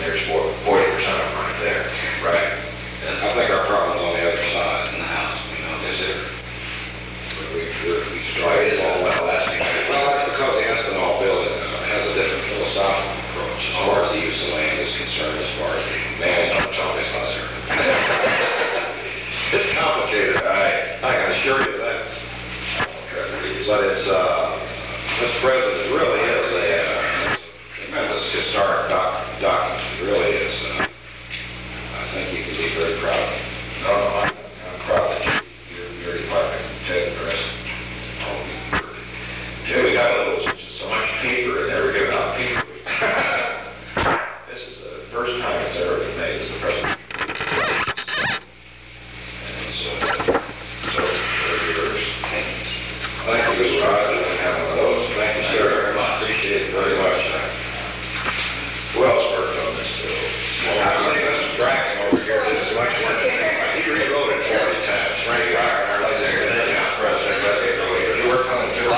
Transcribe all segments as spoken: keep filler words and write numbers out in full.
there's forty percent of them right there. Right. And I think our problem's on the other side. In the house, you know, Is is it? it? We, we're, we started all well last week. Well, that's because the Espinal building uh, has a different philosophical approach as far as the use of land is concerned, as far as the management of it is concerned. It's complicated, I, I can assure you that. But it's, uh, Mister President, it really is a uh, tremendous historic doc, document. It really is. Uh, I think you can be very proud of it. No, no, I'm, I'm proud that you, your, your department, Ted, and the rest, all of you. Jay, we got a little, so much paper, and never given out paper. This is the first time it's ever been made as the president. And so, so, they're yours. Thank you, Mister Rogers, for having one of those. Thank you, sir, very much. Appreciate it very much. Who else worked on this bill? Well, I see Mister Bracken over here did as much work as anybody. He rewrote it forty times. Frank Rocker, our legislative council president, he worked on it too.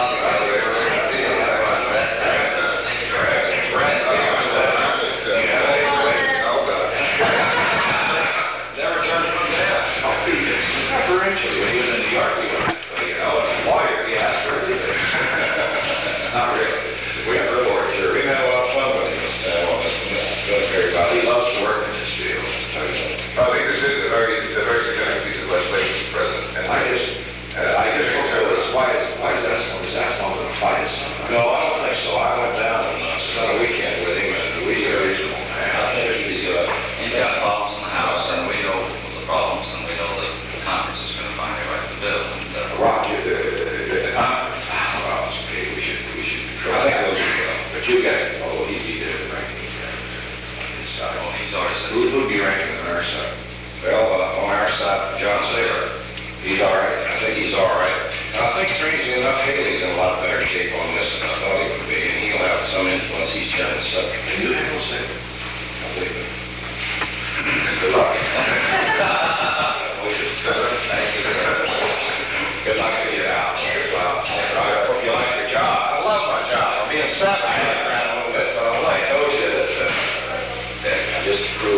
Never turned him down. Differentially, when he was in New York, he was, you know, a lawyer, he asked for everything. Not really. We have a real work here. We've had a lot of fun with him, uh, on this, this military body. He loves to work in this field. I think this is a very, it's a very significant piece of legislation, Mister President. And I just, uh, I just don't know this, why is, why is that, is that one going to fight us? No, I don't think so. I went down and uh, spent a weekend with him, and we are reasonable. I think he's, uh, He's got problems in the house, and we know the problems, and we know that the Congress is going to finally write the bill. And, uh, Roger, the, the, the Congress, well, it's okay, we should, we should, I think we'll do well. But you got, oh, he'd be the ranking on his side. well, he's already said. Who, who'd be ranking on our side? Well, uh, on our side, John Saylor. He's all right. I think he's all right. And I think strangely enough, Haley's in a lot better shape on this than I thought he would be, and he'll have some influence. He's chairman of the subcommittee. Can you handle Saylor? I believe it. Good luck. Thank you. Good luck to you out. Well, I hope you like your job. I love my job. I'm being set. I had around a little bit, but I told you that uh, I just approved